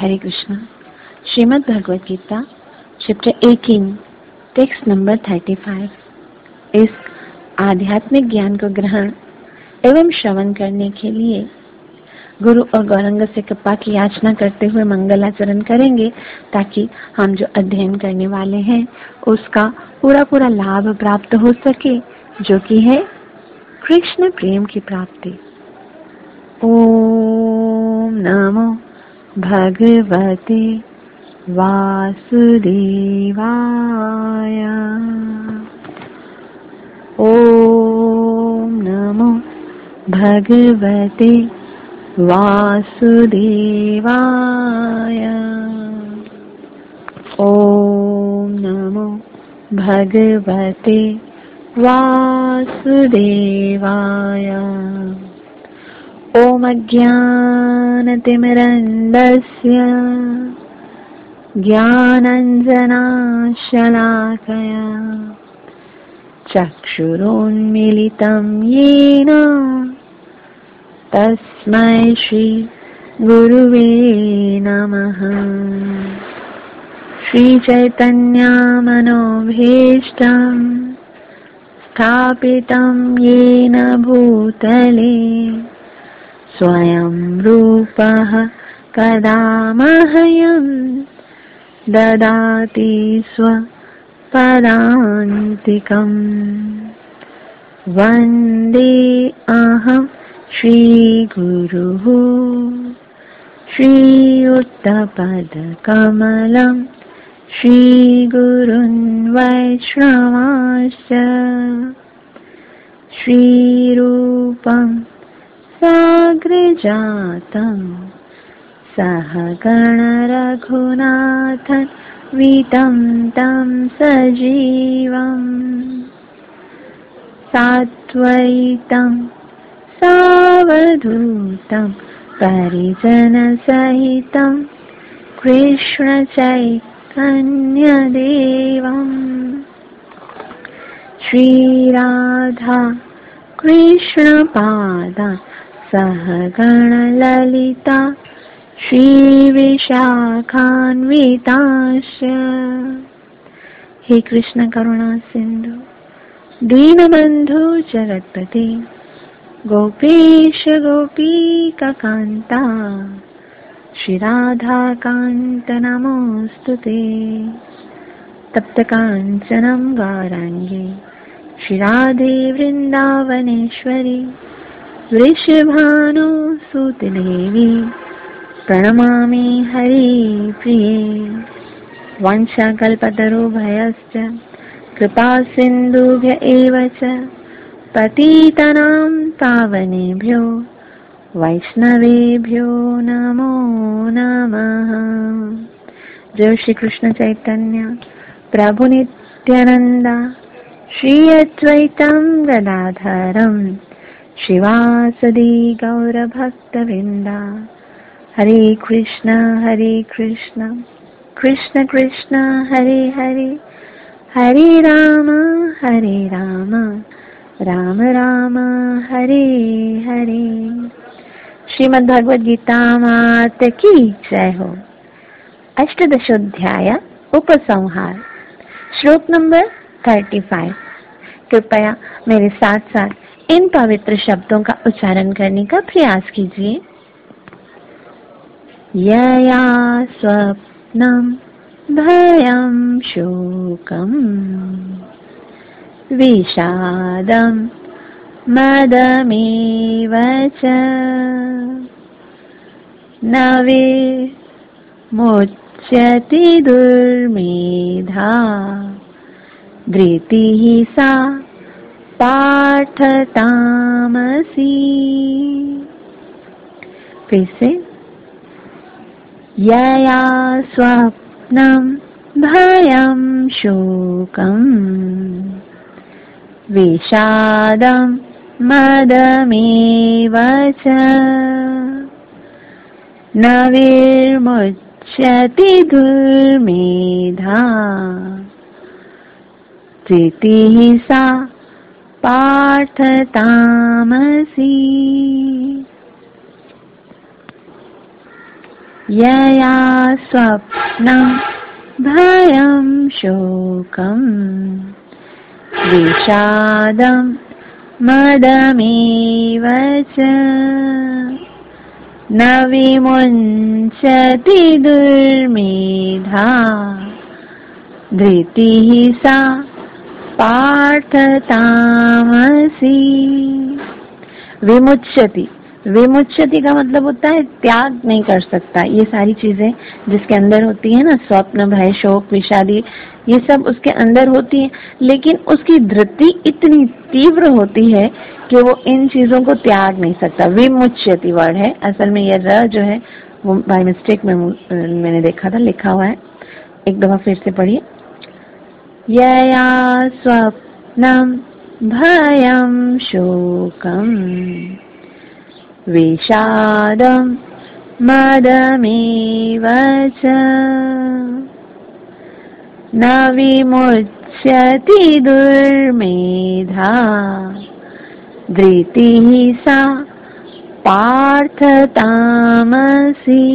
हरे Krishna. Shrimad Bhagavad Gita chapter 18 text number 35। इस आध्यात्मिक ज्ञान को ग्रहण एवं श्रवण करने के लिए गुरु और गौरंग से कृपा की याचना करते हुए मंगलाचरण करेंगे, ताकि हम जो अध्ययन करने वाले हैं उसका पूरा लाभ प्राप्त हो सके, जो कि है कृष्ण प्रेम की प्राप्ति। ओम नमो भगवते वासुदेवाय। ओम नमो भगवते वासुदेवाय। ओम नमो भगवते वासुदेवाय। ओम अज्ञानतिमिरन्धस्य ज्ञानाञ्जनशलाकया चक्षुरुन्मीलितं येन तस्मै श्री गुरुवे नमः। श्रीचैतन्यमनोभीष्टं स्थापितं येन भूतले स्वयं रूपः कदा मह्यं ददाति स्वपदान्तिकम्। वन्दे अहं श्रीगुरुः श्रीयुक्तपदकमलं श्रीगुरुन् वैष्णवांश्च श्रीरूपं साग्रजातं सहगण रघुनाथं वितं तं सजीवं साद्वैतं सावधूतं परिजनसहितं कृष्णचैतन्यदेवं श्रीराधा कृष्णपादा सहगण ललिता श्रीविशाखान्विताश्च। हे कृष्ण करुणा सिंधु दीनबंधु जगत्पते गोपेश गोपीकान्ता श्री राधा कांत नमोस्तुते। तप्त कांचनं गौरांगी श्री राधे वृंदावनेश्वरी वृषभानुसुते देवी प्रणमामि हरि प्रिये। वाञ्छाकल्पतरुभ्यश्च कृपा सिन्धुभ्य एव च पतितानां पावनेभ्यो वैष्णवेभ्यो नमो नमः। जय श्री कृष्ण चैतन्य प्रभु नित्यानंद श्री अद्वैतं गदाधरं श्रीवासदि गौरभक्तवृंदा। हरे कृष्ण कृष्ण कृष्ण हरे हरे, हरे राम राम राम हरे हरे। श्रीमद् भगवद गीता मात की जय हो। अष्टादशोध्याय उपसंहार, श्लोक नंबर 35। कृपया मेरे साथ साथ इन पवित्र शब्दों का उच्चारण करने का प्रयास कीजिए। यया स्वप्नं भयं शोकं विषादं मदमेव च न विमुच्यति दुर्मेधा धृतिः सा पाठतामसि। फिर से, यया स्वप्नं भयं शोकं विषादं मदमेव च न विमुच्यति दुर्मेधा धृतिः सा पाठतामसि। यया स्वप्नं भयं शोकं विषादं मदमेव च न विमुञ्चति दुर्मेधा धृतिः सा पार्थ तामसी। विमुच्यति, विमुच्यति का मतलब होता है त्याग नहीं कर सकता। ये सारी चीजें जिसके अंदर होती है ना, स्वप्न, भय, शोक, विषादी, ये सब उसके अंदर होती है, लेकिन उसकी धृति इतनी तीव्र होती है कि वो इन चीजों को त्याग नहीं सकता। विमुच्यति वर्ड है, असल में ये र जो है वो बाय मिस्टेक में मैंने देखा था, लिखा हुआ है। एक दफा फिर से पढ़िए। यया स्वप्नम भयं शोकं विषादं मदमेव च न विमुच्यति दुर्मेधा धृतिः सा पार्थ तामसी।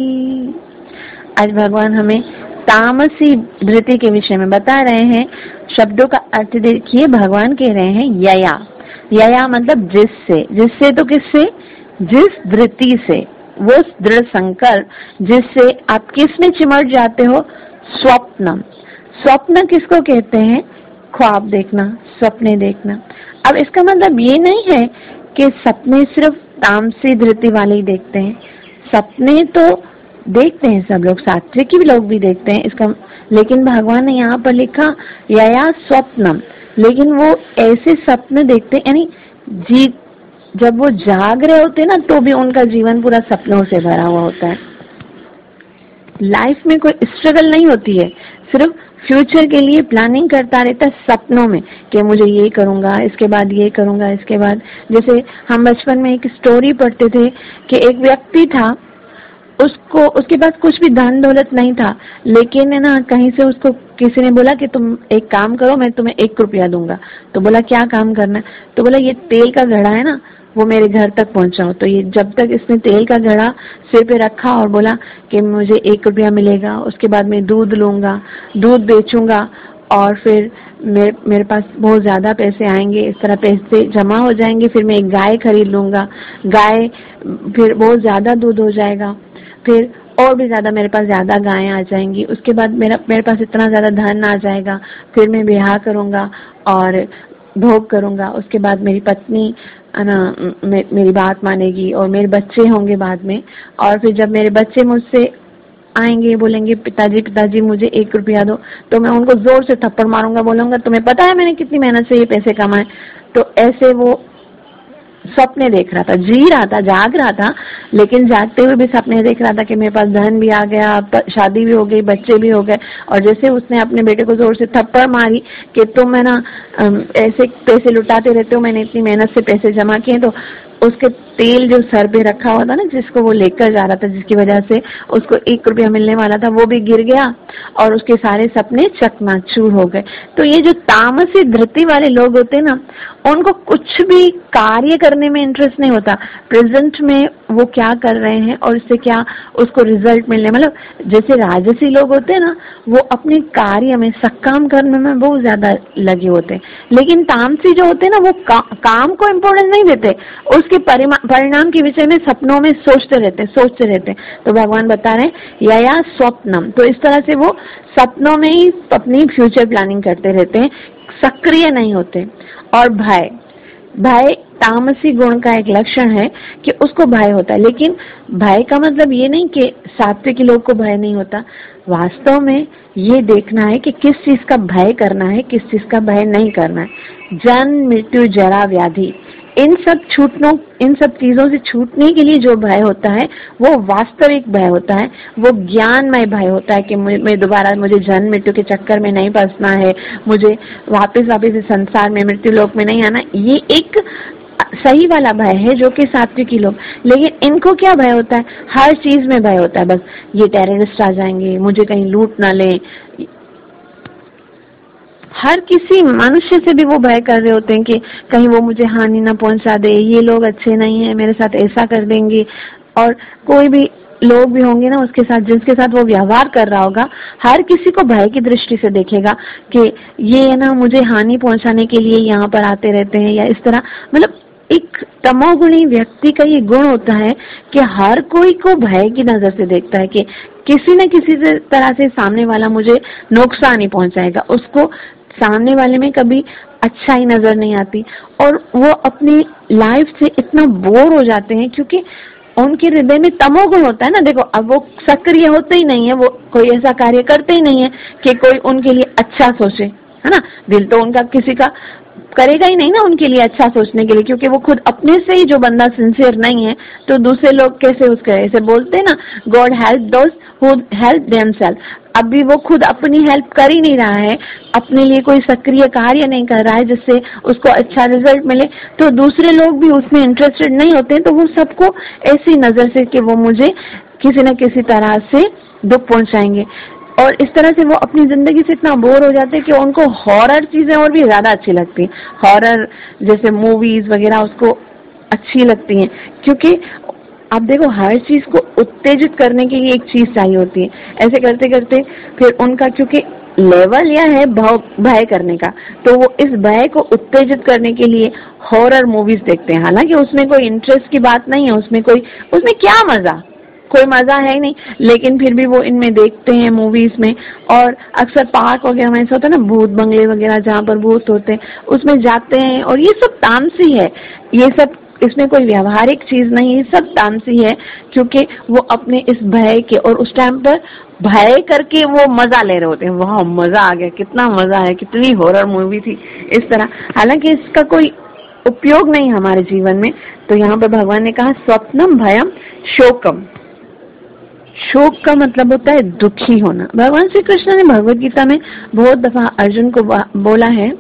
आज भगवान हमें तामसी धृति के विषय में बता रहे हैं। शब्दों का अर्थ देखिए, भगवान कह रहे हैं यया। यया मतलब जिससे, जिससे तो किससे? जिस धृति से, वो दृढ़ संकल्प जिससे आप किस में चिमट जाते हो? स्वप्नम। स्वप्न किसको कहते हैं? ख्वाब देखना, सपने देखना। अब इसका मतलब ये नहीं है कि सपने सिर्फ तामसी धृति वाले ही देखते हैं। सपने तो देखते हैं सब लोग, सात्विक भी लोग भी देखते हैं इसका, लेकिन भगवान ने यहाँ पर लिखा यया स्वप्नम, लेकिन वो ऐसे सपने देखते हैं, यानी जब वो जाग रहे होते हैं ना, तो भी उनका जीवन पूरा सपनों से भरा हुआ होता है। लाइफ में कोई स्ट्रगल नहीं होती है, सिर्फ फ्यूचर के लिए प्लानिंग करता रहता है सपनों में कि मुझे ये करूंगा, इसके बाद ये करूंगा, इसके बाद। जैसे हम बचपन में एक स्टोरी पढ़ते थे कि एक व्यक्ति था, उसको उसके पास कुछ भी धन दौलत नहीं था, लेकिन है ना, कहीं से उसको किसी ने बोला कि तुम एक काम करो, मैं तुम्हें 1 रुपया दूंगा। तो बोला क्या काम करना है? तो बोला ये तेल का घड़ा है ना, वो मेरे घर तक पहुंचाओ। तो ये जब तक इसने तेल का घड़ा सिर पे रखा और बोला कि मुझे 1 रुपया मिलेगा, उसके बाद मैं दूध लूंगा, दूध बेचूंगा और फिर मेरे पास बहुत ज्यादा पैसे आएंगे, इस तरह पैसे जमा हो जाएंगे, फिर मैं एक गाय खरीद लूंगा, गाय फिर बहुत ज्यादा दूध हो जाएगा, फिर और भी ज्यादा मेरे पास ज्यादा गायें आ जाएंगी, उसके बाद मेरे पास इतना ज्यादा धन आ जाएगा, फिर मैं ब्याह करूंगा और भोग करूंगा, उसके बाद मेरी पत्नी ना मेरी बात मानेगी और मेरे बच्चे होंगे बाद में, और फिर जब मेरे बच्चे मुझसे आएंगे, बोलेंगे पिताजी पिताजी मुझे 1 रुपया दो, तो मैं उनको जोर से थप्पड़ मारूंगा, बोलूंगा तुम्हें पता है मैंने कितनी मेहनत से ये पैसे कमाए। तो ऐसे वो सपने देख रहा था, जी रहा था, जाग रहा था, लेकिन जागते हुए भी सपने देख रहा था कि मेरे पास धन भी आ गया, शादी भी हो गई, बच्चे भी हो गए। और जैसे उसने अपने बेटे को जोर से थप्पड़ मारी कि तुम है ना ऐसे पैसे लुटाते रहते हो, मैंने इतनी मेहनत से पैसे जमा किए, तो उसके तेल जो सर पे रखा हुआ था ना, जिसको वो लेकर जा रहा था, जिसकी वजह से उसको 1 रुपया मिलने वाला था, वो भी गिर गया और उसके सारे सपने चकनाचूर हो गए। तो ये जो तामसी धृति वाले लोग होते हैं ना, उनको कुछ भी कार्य करने में इंटरेस्ट नहीं होता, प्रेजेंट में वो क्या कर रहे हैं और इससे क्या उसको रिजल्ट मिलने, मतलब जैसे राजसी लोग होते हैं ना, वो अपने कार्य में सकाम करने में बहुत ज्यादा लगे होते हैं, लेकिन तामसी जो होते हैं ना, वो काम को इम्पोर्टेंस नहीं देते, उसके परिणाम के विषय में सपनों में सोचते रहते। तो भगवान बता रहे हैं यया स्वप्नम, तो इस तरह से वो सपनों में ही अपनी फ्यूचर प्लानिंग करते रहते हैं, सक्रिय नहीं होते। और भय तामसी गुण का एक लक्षण है कि उसको भय होता है, लेकिन भय का मतलब ये नहीं कि सात्विक लोग को भय नहीं होता। वास्तव में ये देखना है कि किस चीज का भय करना है, किस चीज का भय नहीं करना है। जन्म मृत्यु जरा व्याधि, इन सब चीजों से छूटने के लिए जो भय होता है वो वास्तविक भय होता है, वो ज्ञानमय भय होता है कि मैं दोबारा मुझे जन्म मृत्यु के चक्कर में नहीं फंसना है, मुझे वापस इस संसार में मृत्यु लोक में नहीं आना। ये एक सही वाला भय है जो कि सात्विकी लोग, लेकिन इनको क्या भय होता है? हर चीज में भय होता है, बस ये टेररिस्ट आ जाएंगे, मुझे कहीं लूट ना ले, हर किसी मनुष्य से भी वो भय कर रहे होते हैं कि कहीं वो मुझे हानि ना पहुंचा दे, ये लोग अच्छे नहीं है, मेरे साथ ऐसा कर देंगे। और कोई भी लोग भी होंगे ना उसके साथ, जिसके साथ वो व्यवहार कर रहा होगा, हर किसी को भय की दृष्टि से देखेगा कि ये है ना मुझे हानि पहुंचाने के लिए यहाँ पर आते रहते हैं, या इस तरह। मतलब एक तमोगुणी व्यक्ति का ये गुण होता है कि हर कोई को भय की नजर से देखता है कि किसी न किसी तरह से सामने वाला मुझे नुकसान ही पहुंचाएगा। उसको सामने वाले में कभी अच्छा ही नजर नहीं आती, और वो अपनी लाइफ से इतना बोर हो जाते हैं क्योंकि उनके हृदय में तमोगुण होता है ना। देखो, अब वो सक्रिय होते ही नहीं है, वो कोई ऐसा कार्य करते ही नहीं है कि कोई उनके लिए अच्छा सोचे, है ना। दिल तो उनका किसी का करेगा ही नहीं ना उनके लिए अच्छा सोचने के लिए, क्योंकि वो खुद अपने से ही जो बंदा सिंसियर नहीं है, तो दूसरे लोग कैसे उसके ऐसे बोलते हैं ना, God help those who help themselves. अभी वो खुद अपनी हेल्प कर ही नहीं रहा है, अपने लिए कोई सक्रिय कार्य नहीं कर रहा है जिससे उसको अच्छा रिजल्ट मिले, तो दूसरे लोग भी उसमें इंटरेस्टेड नहीं होते हैं, तो वो सबको ऐसी नजर से कि वो मुझे किसी न किसी तरह से दुख पहुंचाएंगे। और इस तरह से वो अपनी जिंदगी से इतना बोर हो जाते हैं कि उनको हॉरर चीजें और भी ज्यादा अच्छी लगती हैं। हॉरर जैसे मूवीज वगैरह उसको अच्छी लगती हैं, क्योंकि आप देखो हर चीज को उत्तेजित करने के लिए एक चीज चाहिए होती है। ऐसे करते करते फिर उनका क्योंकि लेवल यह है भय करने का, तो वो इस भय को उत्तेजित करने के लिए हॉरर मूवीज देखते हैं। हालांकि उसमें कोई इंटरेस्ट की बात नहीं है, उसमें क्या मजा, कोई मजा है ही नहीं, लेकिन फिर भी वो इनमें देखते हैं मूवीज में। और अक्सर पार्क वगैरह में ऐसा होता है ना, भूत बंगले वगैरह जहाँ पर भूत होते हैं उसमें जाते हैं, और ये सब तामसी है। ये सब, इसमें कोई व्यवहारिक चीज नहीं है, सब तामसी है, क्योंकि वो अपने इस भय के, और उस टाइम पर भय करके वो मजा ले रहे होते हैं। वाह मजा आ गया, कितना मजा है, कितनी हॉरर मूवी थी, इस तरह। हालांकि इसका कोई उपयोग नहीं हमारे जीवन में। तो यहाँ पर भगवान ने कहा स्वप्नम भयम शोकम। शोक का मतलब होता है दुखी होना। भगवान श्री कृष्ण ने भगवत गीता में बहुत दफा अर्जुन को बोला है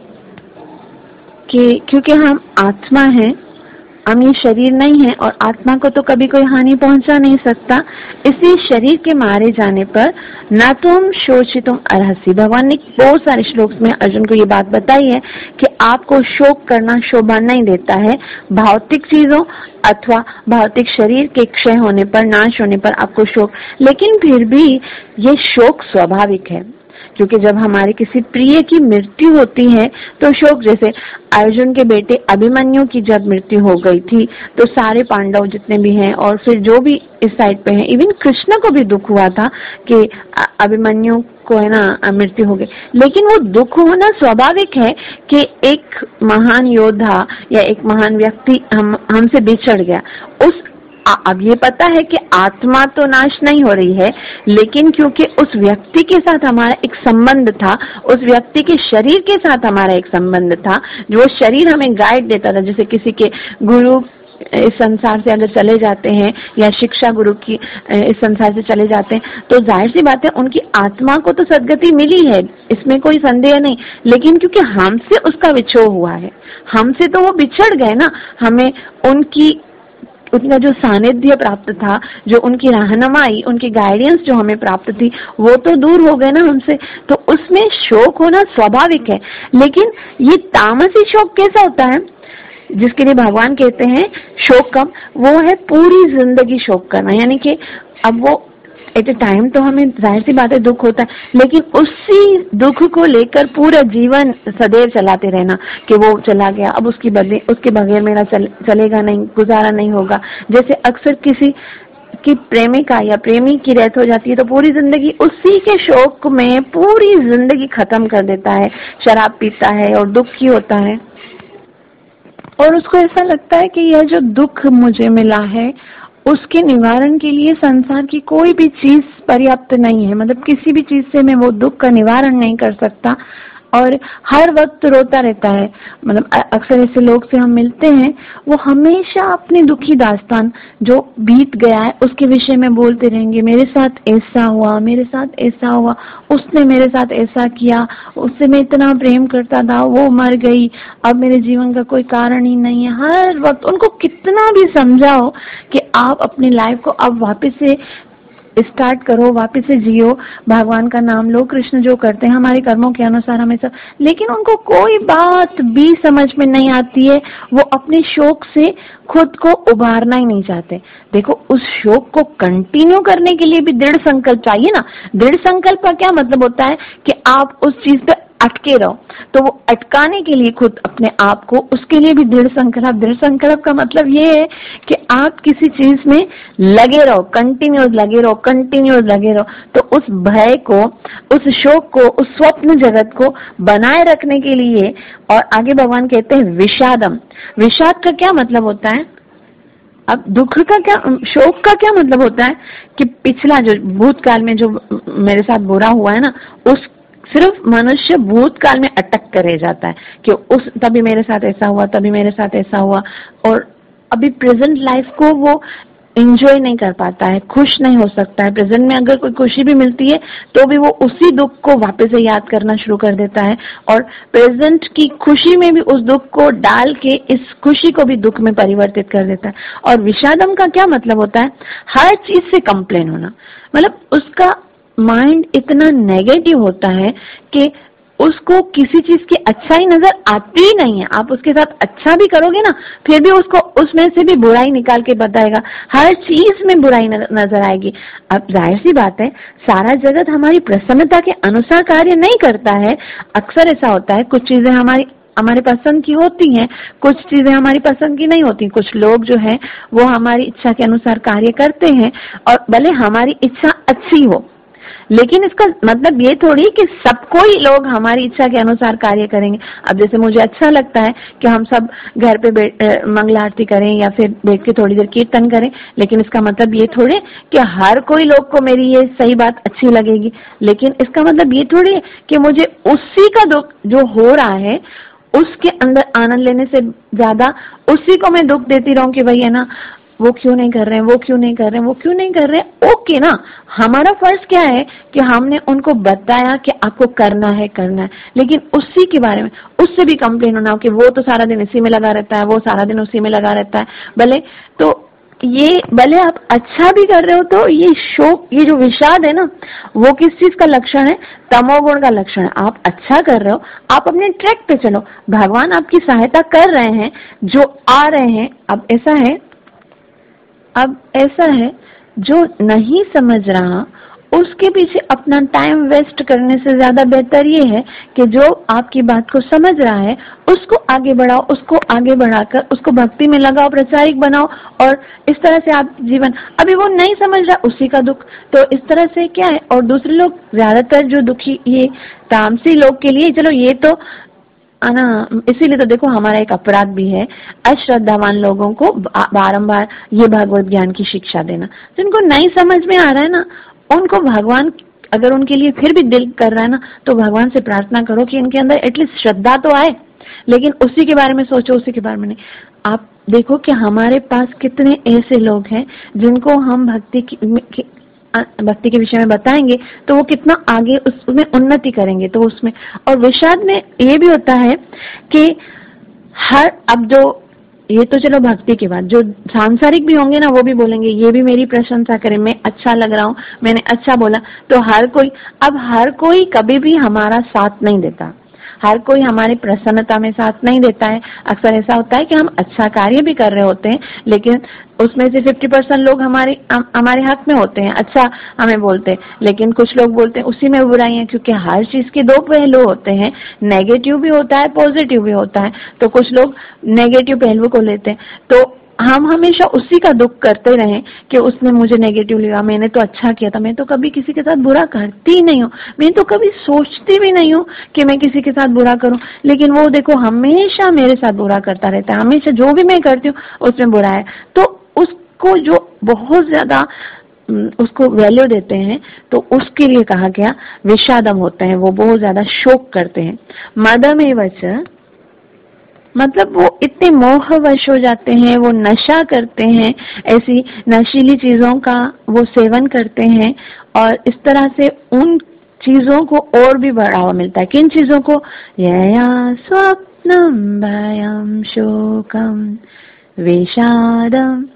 कि क्योंकि हम आत्मा हैं, हम ये शरीर नहीं है, और आत्मा को तो कभी कोई हानि पहुंचा नहीं सकता, इसलिए शरीर के मारे जाने पर न तुम शोचितुम अर्हसि। भगवान ने बहुत सारे श्लोक में अर्जुन को ये बात बताई है कि आपको शोक करना शोभा नहीं देता है, भौतिक चीजों अथवा भौतिक शरीर के क्षय होने पर, नाश होने पर आपको शोक। लेकिन फिर भी ये शोक स्वाभाविक है, क्योंकि जब हमारे किसी प्रिय की मृत्यु होती है तो शोक, जैसे अर्जुन के बेटे अभिमन्यु की जब मृत्यु हो गई थी तो सारे पांडव जितने भी हैं, और फिर जो भी इस साइड पे हैं, इवन कृष्ण को भी दुख हुआ था कि अभिमन्यु को है ना मृत्यु हो गई। लेकिन वो दुख होना स्वाभाविक है कि एक महान योद्धा या एक महान व्यक्ति हमसे बिछड़ गया। अब ये पता है कि आत्मा तो नाश नहीं हो रही है, लेकिन क्योंकि उस व्यक्ति के साथ हमारा एक संबंध था, उस व्यक्ति के शरीर के साथ हमारा एक संबंध था, जो शरीर हमें गाइड देता था। जैसे किसी के गुरु इस संसार से अगर चले जाते हैं, या शिक्षा गुरु की इस संसार से चले जाते हैं, तो जाहिर सी बात है उनकी आत्मा को तो सदगति मिली है, इसमें कोई संदेह नहीं। लेकिन क्योंकि हमसे उसका विछोह हुआ है, हमसे तो वो बिछड़ गए ना, हमें उनका जो सानिध्य प्राप्त था, जो उनकी रहनुमाई, उनकी गाइडेंस जो हमें प्राप्त थी, वो तो दूर हो गए ना हमसे, तो उसमें शोक होना स्वाभाविक है। लेकिन ये तामसी शोक कैसा होता है, जिसके लिए भगवान कहते हैं शोकम, वो है पूरी जिंदगी शोक करना। यानी कि अब वो एट ए टाइम तो हमें जाहिर सी बात है दुख होता है, लेकिन उसी दुख को लेकर पूरा जीवन सदैव चलाते रहना कि वो चला गया, अब उसके बगैर मेरा चलेगा नहीं, गुजारा नहीं होगा। जैसे अक्सर किसी की प्रेमिका या प्रेमी की डेथ हो जाती है तो पूरी जिंदगी उसी के शोक में पूरी जिंदगी खत्म कर देता है, शराब पीता है और दुखी होता है, और उसको ऐसा लगता है कि यह जो दुख मुझे मिला है उसके निवारण के लिए संसार की कोई भी चीज पर्याप्त नहीं है। मतलब किसी भी चीज से मैं वो दुख का निवारण नहीं कर सकता, और हर वक्त रोता रहता है। मतलब अक्सर ऐसे लोग से हम मिलते हैं, वो हमेशा अपनी दुखी दास्तान जो बीत गया है उसके विषय में बोलते रहेंगे। मेरे साथ ऐसा हुआ, मेरे साथ ऐसा हुआ, उसने मेरे साथ ऐसा किया, उससे मैं इतना प्रेम करता था, वो मर गई, अब मेरे जीवन का कोई कारण ही नहीं है। हर वक्त उनको कितना भी समझाओ कि आप अपनी लाइफ को अब वापस से स्टार्ट करो, वापस से जियो, भगवान का नाम लो, कृष्ण जो करते हैं हमारे कर्मों के अनुसार हमें सब, लेकिन उनको कोई बात भी समझ में नहीं आती है। वो अपने शोक से खुद को उबारना ही नहीं चाहते। देखो, उस शोक को कंटिन्यू करने के लिए भी दृढ़ संकल्प चाहिए ना। दृढ़ संकल्प का क्या मतलब होता है कि आप उस चीज पे अटके रहो। तो वो अटकाने के लिए खुद अपने आप को, उसके लिए भी दृढ़ संकल्प का मतलब ये है कि आप किसी चीज में लगे रहो, कंटिन्यूस लगे रहो। तो उस भय को, उस शोक को, उस स्वप्न जगत को बनाए रखने के लिए, और आगे भगवान कहते हैं विषादम। विषाद का क्या मतलब होता है? अब दुख का क्या, शोक का क्या मतलब होता है कि पिछला जो भूतकाल में जो मेरे साथ बुरा हुआ है ना, उस सिर्फ मनुष्य भूतकाल में अटक कर रह जाता है कि उस तभी मेरे साथ ऐसा हुआ, तभी मेरे साथ ऐसा हुआ, और अभी प्रेजेंट लाइफ को वो एंजॉय नहीं कर पाता है, खुश नहीं हो सकता है। प्रेजेंट में अगर कोई खुशी भी मिलती है तो भी वो उसी दुख को वापस से याद करना शुरू कर देता है, और प्रेजेंट की खुशी में भी उस दुख को डाल के इस खुशी को भी दुख में परिवर्तित कर देता है। और विषादम का क्या मतलब होता है? हर चीज से कंप्लेन होना, मतलब उसका माइंड इतना नेगेटिव होता है कि उसको किसी चीज की अच्छाई नजर आती ही नहीं है। आप उसके साथ अच्छा भी करोगे ना, फिर भी उसको उसमें से भी बुराई निकाल के बताएगा, हर चीज में बुराई नजर आएगी। अब जाहिर सी बात है, सारा जगत हमारी प्रसन्नता के अनुसार कार्य नहीं करता है। अक्सर ऐसा होता है, कुछ चीजें हमारे पसंद की होती हैं, कुछ चीजें हमारी पसंद की नहीं होती। कुछ लोग जो है वो हमारी इच्छा के अनुसार कार्य करते हैं, और भले हमारी इच्छा अच्छी हो, लेकिन इसका मतलब ये थोड़ी कि सबको ही लोग हमारी इच्छा के अनुसार कार्य करेंगे। अब जैसे मुझे अच्छा लगता है कि हम सब घर पे मंगला आरती करें या फिर बैठ के थोड़ी देर कीर्तन करें, लेकिन इसका मतलब ये थोड़ी कि हर कोई लोग को मेरी ये सही बात अच्छी लगेगी। लेकिन इसका मतलब ये थोड़ी है कि मुझे उसी का दुख जो हो रहा है उसके अंदर आनंद लेने से ज्यादा उसी को मैं दुख देती रहूं कि भाई है ना, वो क्यों नहीं कर रहे हैं, वो क्यों नहीं कर रहे हैं, वो क्यों नहीं कर रहे हैं। ओके ना, हमारा फर्ज क्या है कि हमने उनको बताया कि आपको करना है, लेकिन उसी के बारे में उससे भी कंप्लेन होना कि वो तो सारा दिन इसी में लगा रहता है, वो सारा दिन उसी में लगा रहता है। भले आप अच्छा भी कर रहे हो, तो ये शोक, ये जो विषाद है ना, वो किस चीज का लक्षण है? तमोगुण का लक्षण है। आप अच्छा कर रहे हो, आप अपने ट्रैक पे चलो, भगवान आपकी सहायता कर रहे हैं, जो आ रहे हैं। अब ऐसा है जो नहीं समझ रहा उसके पीछे अपना टाइम वेस्ट करने से ज्यादा बेहतर ये है कि जो आपकी बात को समझ रहा है उसको आगे बढ़ाओ, उसको आगे बढ़ाकर उसको भक्ति में लगाओ, प्रचारिक बनाओ, और इस तरह से आप जीवन। अभी वो नहीं समझ रहा, उसी का दुख, तो इस तरह से क्या है। और दूसरे लोग ज्यादातर जो दुखी, ये तामसी लोग के लिए, चलो ये तो ना, इसीलिए तो देखो हमारा एक अपराध भी है अश्रद्धावान लोगों को बारंबार ये भगवत ज्ञान की शिक्षा देना। जिनको नहीं समझ में आ रहा है ना, उनको भगवान अगर उनके लिए फिर भी दिल कर रहा है ना, तो भगवान से प्रार्थना करो कि इनके अंदर एटलीस्ट श्रद्धा तो आए, लेकिन उसी के बारे में सोचो, उसी के बारे में नहीं। आप देखो कि हमारे पास कितने ऐसे लोग हैं जिनको हम भक्ति के विषय में बताएंगे तो वो कितना आगे उसमें उन्नति करेंगे। तो उसमें, और विषाद में ये भी होता है कि अब जो ये तो चलो भक्ति के बाद जो सांसारिक भी होंगे ना, वो भी बोलेंगे ये भी मेरी प्रशंसा करें, मैं अच्छा लग रहा हूँ, मैंने अच्छा बोला। तो हर कोई कभी भी हमारा साथ नहीं देता, हर कोई हमारी प्रसन्नता में साथ नहीं देता है। अक्सर ऐसा होता है कि हम अच्छा कार्य भी कर रहे होते हैं, लेकिन उसमें से 50% लोग हमारे हक में होते हैं, अच्छा हमें बोलते हैं, लेकिन कुछ लोग बोलते हैं उसी में बुराई है, क्योंकि हर चीज के दो पहलू होते हैं, नेगेटिव भी होता है, पॉजिटिव भी होता है। तो कुछ लोग नेगेटिव पहलू को लेते हैं, तो हम हमेशा उसी का दुख करते रहें कि उसने मुझे नेगेटिव लिया, मैंने तो अच्छा किया था, मैं तो कभी किसी के साथ बुरा करती ही नहीं हूँ, मैं तो कभी सोचती भी नहीं हूँ कि मैं किसी के साथ बुरा करूँ। लेकिन वो देखो हमेशा मेरे साथ बुरा करता रहता है, हमेशा जो भी मैं करती हूँ उसमें बुरा है। तो उसको जो बहुत ज्यादा उसको वैल्यू देते हैं, तो उसके लिए कहा गया विषादम होता है, वो बहुत ज्यादा शोक करते हैं। मदमेवच, मतलब वो इतने मोहवश हो जाते हैं, वो नशा करते हैं, ऐसी नशीली चीजों का वो सेवन करते हैं, और इस तरह से उन चीजों को और भी बढ़ावा मिलता है। किन चीजों को? यया स्वप्नम भयम शोकम विषादम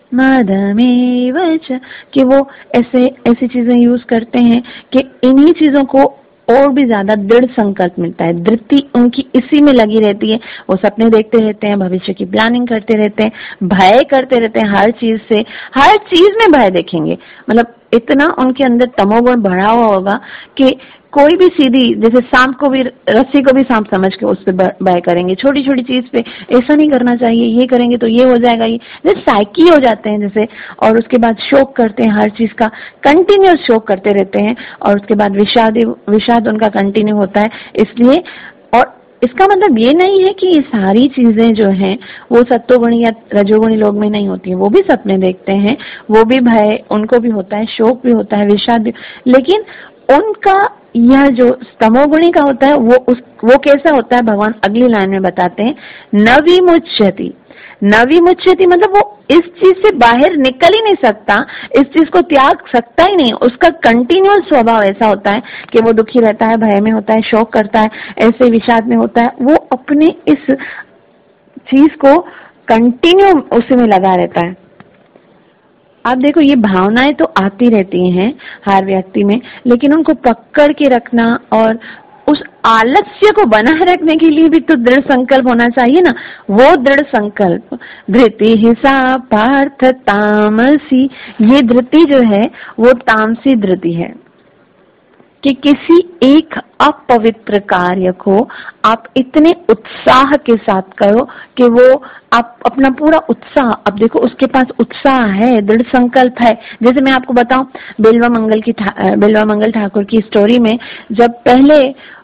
मदमेव च, कि वो ऐसी चीजें यूज करते हैं कि इन्हीं चीजों को और भी ज्यादा दृढ़ संकल्प मिलता है। धृति उनकी इसी में लगी रहती है। वो सपने देखते रहते हैं, भविष्य की प्लानिंग करते रहते हैं, भय करते रहते हैं हर चीज से, हर चीज में भय देखेंगे। मतलब इतना उनके अंदर तमोगुण भरा हुआ होगा कि कोई भी सीधी, जैसे सांप को भी, रस्सी को भी सांप समझ के उस पर भय करेंगे। छोटी छोटी चीज पे ऐसा नहीं करना चाहिए, ये करेंगे तो ये हो जाएगा, ये जैसे साइकी हो जाते हैं जैसे। और उसके बाद शोक करते हैं, हर चीज का कंटिन्यूअस शोक करते रहते हैं। और उसके बाद विषाद उनका कंटिन्यू होता है। इसलिए, और इसका मतलब ये नहीं है कि ये सारी चीजें जो हैं वो सत्वगुणी या रजोगुणी लोग में नहीं होती है। वो भी सपने देखते हैं, वो भी भय उनको भी होता है, शोक भी होता है, विषाद भी। लेकिन उनका यह जो तमोगुणी का होता है वो कैसा होता है, भगवान अगली लाइन में बताते हैं। नविमुच्यति, नविमुच्यति मतलब वो इस चीज से बाहर निकल ही नहीं सकता, इस चीज को त्याग सकता ही नहीं। उसका कंटिन्यूअस स्वभाव ऐसा होता है कि वो दुखी रहता है, भय में होता है, शोक करता है, ऐसे विषाद में होता है। वो अपने इस चीज को कंटिन्यू उसी में लगा रहता है। आप देखो, ये भावनाएं तो आती रहती हैं हर व्यक्ति में, लेकिन उनको पकड़ के रखना और उस आलस्य को बनाए रखने के लिए भी तो दृढ़ संकल्प होना चाहिए ना। वो दृढ़ संकल्प, धृति ही सा पार्थ तामसी, ये धृति जो है वो तामसी धृति है कि किसी एक अपवित्र कार्य को आप इतने उत्साह के साथ करो कि वो आप अपना पूरा उत्साह, अब देखो उसके पास उत्साह है, दृढ़ संकल्प है। जैसे मैं आपको बताऊं, बिल्वा मंगल ठाकुर की स्टोरी में, जब पहले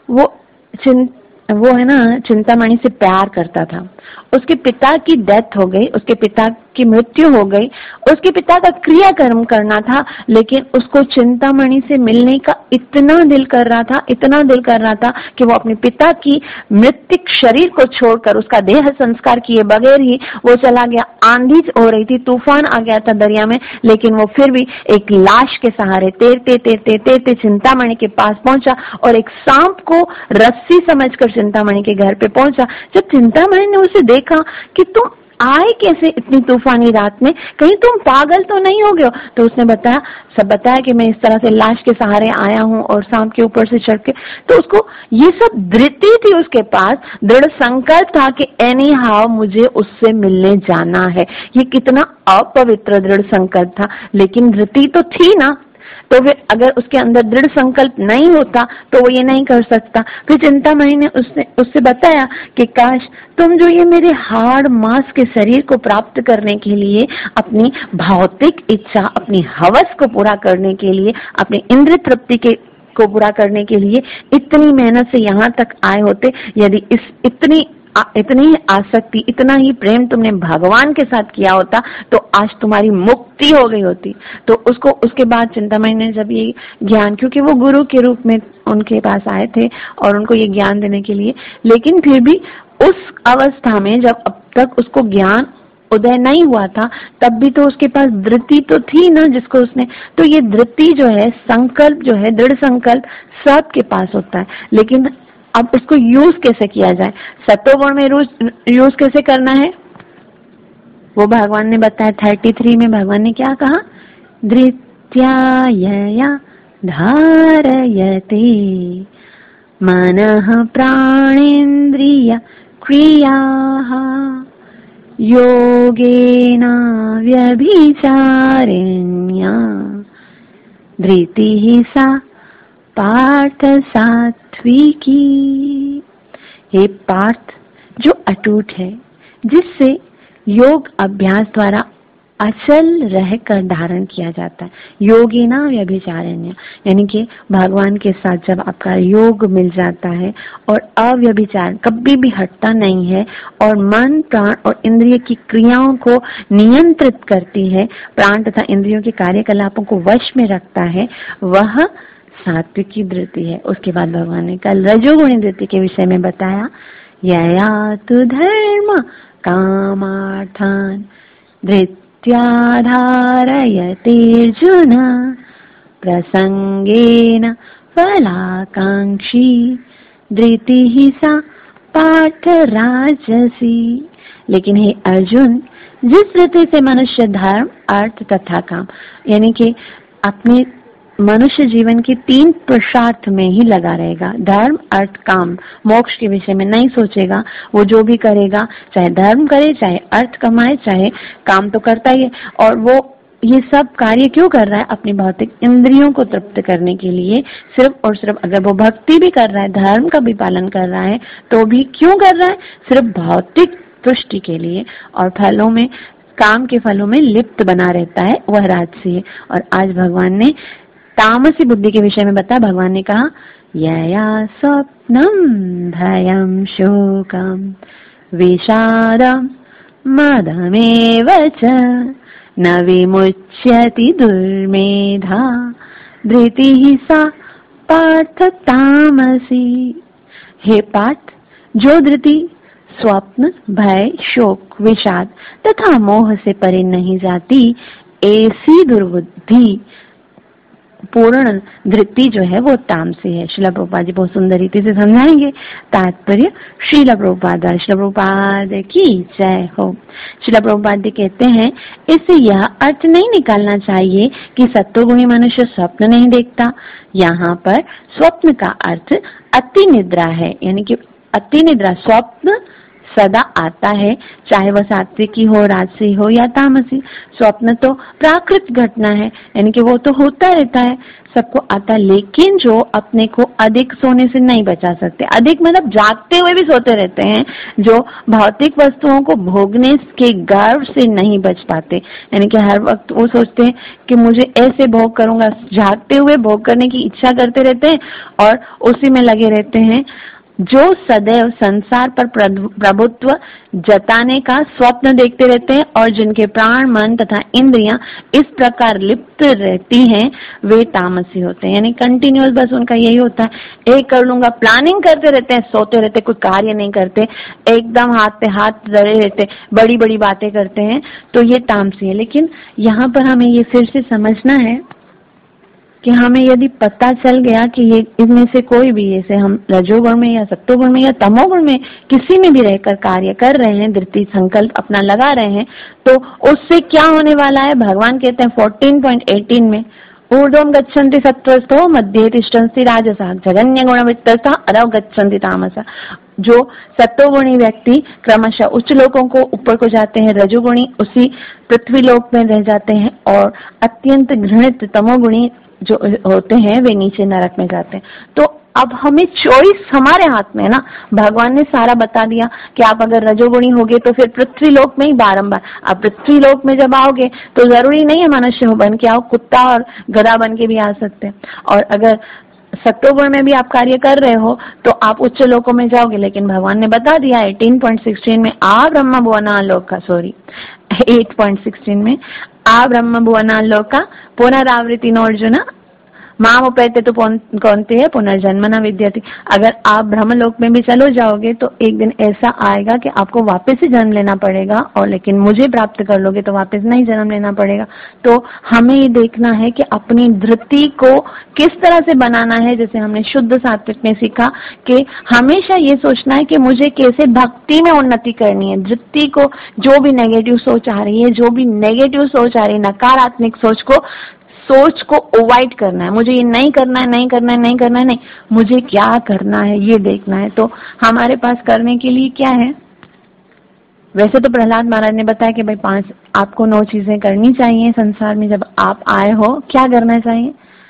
वो है ना चिंतामणि से प्यार करता था, उसके पिता की डेथ हो गई, उसके पिता की मृत्यु हो गई, उसके पिता का क्रियाकर्म करना था, लेकिन उसको चिंतामणि से मिलने का इतना दिल कर रहा था कि वो अपने पिता की मृतिक शरीर को छोड़कर, उसका देह संस्कार किए बगैर ही वो चला गया। आंधी हो रही थी, तूफान आ गया था दरिया में, लेकिन वो फिर भी एक लाश के सहारे तैरते चिंतामणि के पास पहुंचा और एक सांप को रस्सी समझकर चिंतामणि के घर पे पहुंचा। जब चिंतामणि ने उसे देखा कि तुम आए कैसे इतनी तूफानी रात में, कहीं तुम पागल तो नहीं हो गए हो, तो उसने बताया कि मैं इस तरह से लाश के सहारे आया हूँ और सांप के ऊपर से चढ़ के। तो उसको ये सब धृति थी, उसके पास दृढ़ संकल्प था कि एनी हाउ मुझे उससे मिलने जाना है। ये कितना अपवित्र दृढ़ संकल्प था, लेकिन धृति तो थी ना। तो फिर अगर उसके अंदर दृढ़ संकल्प नहीं होता तो वो ये नहीं कर सकता। फिर चिंतामणि ने उससे बताया कि काश तुम जो ये मेरे हाड़ मांस के शरीर को प्राप्त करने के लिए, अपनी भौतिक इच्छा, अपनी हवस को पूरा करने के लिए, अपनी इंद्रिय तृप्ति को पूरा करने के लिए इतनी मेहनत से यहाँ तक आए होते, यदि इतनी ही आसक्ति, इतना ही प्रेम तुमने भगवान के साथ किया होता तो आज तुम्हारी मुक्ति हो गई होती। तो उसके बाद चिंतामणि ने जब ये ज्ञान, क्योंकि वो गुरु के रूप में उनके पास आए थे और उनको ये ज्ञान देने के लिए, लेकिन फिर भी उस अवस्था में जब अब तक उसको ज्ञान उदय नहीं हुआ था, तब भी तो उसके पास धृति तो थी ना, जिसको उसने, तो ये धृति जो है, संकल्प जो है, दृढ़ संकल्प सबके पास होता है। लेकिन अब उसको यूज कैसे किया जाए, सत्वगुण में यूज कैसे करना है, वो भगवान ने बताया। 33 में भगवान ने क्या कहा, धृत्यायया धारयते मनः प्राणेन्द्रिय क्रियाः योगेन व्यभिचारिण्या धृतिः सा पार्थ सात्विकी। हे पार्थ, जो अटूट है, जिससे योग अभ्यास द्वारा अचल रहकर धारण किया जाता है। योगिना व्यभिचारिण्य, यानी कि भगवान के साथ जब आपका योग मिल जाता है और अव्यभिचार कभी भी हटता नहीं है और मन, प्राण और इंद्रिय की क्रियाओं को नियंत्रित करती है, प्राण तथा इंद्रियों के कार्यकलापों को वश में रखता है, वह सात्विक की धृति है। उसके बाद भगवान ने कल रजोगुणी धृति के विषय में बताया, यया तु धर्म कामार्थान धृत्या धारयते अर्जुन प्रसंगेन फलाकांक्षी धृतिः सा पार्थ राजसी। लेकिन हे अर्जुन, जिस रीति से मनुष्य धर्म, अर्थ तथा काम, यानी कि अपने मनुष्य जीवन के 3 पुरुषार्थ में ही लगा रहेगा, धर्म, अर्थ, काम, मोक्ष के विषय में नहीं सोचेगा, वो जो भी करेगा, चाहे धर्म करे, चाहे अर्थ कमाए, चाहे काम तो करता ही है। और वो ये सब कार्य क्यों कर रहा है? अपनी भौतिक इंद्रियों को तृप्त करने के लिए, सिर्फ और सिर्फ। अगर वो भक्ति भी कर रहा है, धर्म का भी पालन कर रहा है, तो भी क्यों कर रहा है? सिर्फ भौतिक तुष्टि के लिए, और फलों में, काम के फलों में लिप्त बना रहता है, वह राजसी है। और आज भगवान ने तामसी बुद्धि के विषय में बताया। भगवान ने कहा, यया स्वप्नम भयम शोकम विषादम मदमेव च न विमुच्यति दुर्मेधा धृतिः सा पार्थ तामसी। हे पार्थ, जो धृति स्वप्न, भय, शोक, विषाद तथा मोह से परे नहीं जाती, ऐसी दुर्बुद्धि, पूर्ण धृति जो है वो तामसी है। श्रील प्रभुपाद जी बहुत सुंदर रीति से समझाएंगे। तात्पर्य श्रील प्रभुपाद की जय हो। श्रील प्रभुपाद जी कहते हैं, इससे यह अर्थ नहीं निकालना चाहिए कि सत्वगुणी मनुष्य स्वप्न नहीं देखता। यहाँ पर स्वप्न का अर्थ अति निद्रा है, यानी कि अति निद्रा, स्वप्न सदा आता है, चाहे वह सात्विकी हो, राजसी हो या तामसी। स्वप्न तो प्राकृत घटना है, यानी कि वो तो होता रहता है, सबको आता, लेकिन जो अपने को अधिक सोने से नहीं बचा सकते, अधिक मतलब जागते हुए भी सोते रहते हैं, जो भौतिक वस्तुओं को भोगने के गर्व से नहीं बच पाते, यानी कि हर वक्त वो सोचते हैं कि मुझे ऐसे भोग करूंगा, जागते हुए भोग करने की इच्छा करते रहते हैं और उसी में लगे रहते हैं। जो सदैव संसार पर प्रभुत्व जताने का स्वप्न देखते रहते हैं और जिनके प्राण, मन तथा इंद्रियां इस प्रकार लिप्त रहती हैं, वे तामसी होते हैं। यानी कंटिन्यूअस बस उनका यही होता है, एक कर लूंगा, प्लानिंग करते रहते हैं, सोते रहते, कोई कार्य नहीं करते, एकदम हाथ पे हाथ धरे रहते, बड़ी बड़ी बातें करते हैं, तो ये तामसी है। लेकिन यहाँ पर हमें ये फिर से समझना है कि हमें यदि पता चल गया कि ये इनमें से कोई भी, जैसे हम रजोगुण में या सत्वगुण में या तमोगुण में किसी में भी रहकर कार्य कर रहे हैं, धृति संकल्प अपना लगा रहे हैं, तो उससे क्या होने वाला है? भगवान कहते हैं 14.18 में, ऊर्ध्वं गच्छन्ति सत्त्वस्थो मध्ये तिष्ठन्ति राजसा जगन्य गुण वित्तस्था अधो गच्छन्ति तामसा। जो सत्वगुणी व्यक्ति क्रमशः उच्च लोकों को ऊपर को जाते हैं, रजोगुणी उसी पृथ्वी लोक में रह जाते हैं, और अत्यंत घृणित तमोगुणी जो होते हैं वे नीचे नरक में जाते हैं। तो अब हमें चॉइस हमारे हाथ में है ना। भगवान ने सारा बता दिया कि आप अगर रजोगुणी होगे तो फिर पृथ्वी लोक में ही बारंबार, आप पृथ्वी लोक में जब आओगे तो जरूरी नहीं है मनुष्य हो बन के आओ, कुत्ता और गधा बन के भी आ सकते हैं। और अगर सत्वगुण में भी आप कार्य कर रहे हो तो आप उच्च लोकों में जाओगे। लेकिन भगवान ने बता दिया 18.16 में, आ ब्रह्म भुवनालोका, सॉरी 8.16 में, आ ब्रह्म भुवनालोका पुनरावृत्ति नो अर्जुन माम उपैते तो कौनते है पुनर्जन्म न विद्यति। अगर आप ब्रह्मलोक में भी चलो जाओगे तो एक दिन ऐसा आएगा कि आपको वापस ही जन्म लेना पड़ेगा, और लेकिन मुझे प्राप्त कर लोगे तो वापस नहीं जन्म लेना पड़ेगा। तो हमें ये देखना है कि अपनी धृति को किस तरह से बनाना है। जैसे हमने शुद्ध सात्विक में सीखा कि हमेशा ये सोचना है कि मुझे कैसे भक्ति में उन्नति करनी है। धृति को जो भी नेगेटिव सोच आ रही है, जो भी नेगेटिव सोच आ रही है, नकारात्मक सोच को अवॉइड करना है। मुझे ये नहीं करना है, नहीं करना है, नहीं करना है, नहीं, मुझे क्या करना है ये देखना है। तो हमारे पास करने के लिए क्या है? वैसे तो प्रहलाद महाराज ने बताया कि भाई 5 आपको 9 चीजें करनी चाहिए संसार में जब आप आए हो। क्या करना चाहिए?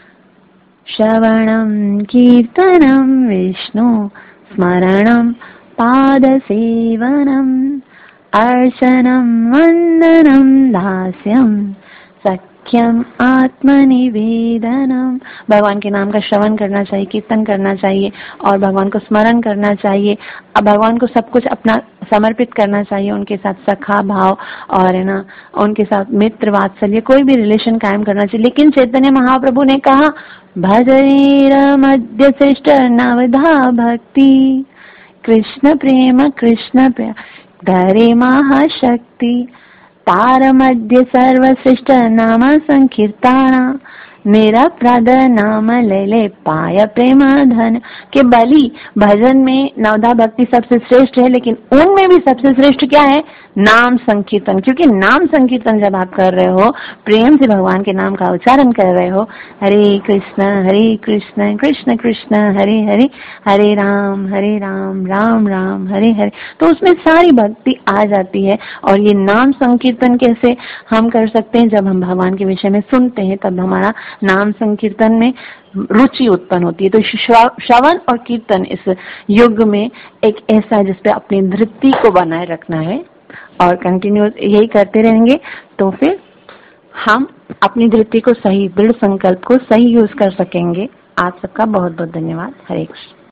श्रवणम कीर्तनम विष्णु स्मरणम पाद सेवनम अर्चनम वंदनम दास्यम सख्यम आत्मनिवेदनम। भगवान के नाम का श्रवण करना चाहिए, कीर्तन करना चाहिए और भगवान को स्मरण करना चाहिए। अब भगवान को सब कुछ अपना समर्पित करना चाहिए, उनके साथ सखा भाव और है ना, उनके साथ मित्र वात्सल्य, कोई भी रिलेशन कायम करना चाहिए। लेकिन चैतन्य महाप्रभु ने कहा, भजरेर मध्य श्रेष्ठ नवधा भक्ति कृष्ण प्रेम धरे महाशक्ति तार मध्य सर्वश्रेष्ठ नाम संकीर्तन मेरा प्रातः नाम ले ले पाय प्रेम धन। के बलि भजन में नवधा भक्ति सबसे श्रेष्ठ है, लेकिन उनमें भी सबसे श्रेष्ठ क्या है? नाम संकीर्तन। क्योंकि नाम संकीर्तन जब आप कर रहे हो, प्रेम से भगवान के नाम का उच्चारण कर रहे हो, हरे कृष्ण कृष्ण कृष्ण हरे हरे, हरे राम राम राम हरे हरे, तो उसमें सारी भक्ति आ जाती है। और ये नाम संकीर्तन कैसे हम कर सकते हैं? जब हम भगवान के विषय में सुनते हैं, तब हमारा नाम संकीर्तन में रुचि उत्पन्न होती है। तो श्रवण और कीर्तन इस युग में एक ऐसा है जिसपे अपनी धृति को बनाए रखना है और कंटिन्यूस यही करते रहेंगे, तो फिर हम अपनी धृति को सही, दृढ़ संकल्प को सही यूज कर सकेंगे। आप सबका बहुत बहुत धन्यवाद। हरे कृष्ण।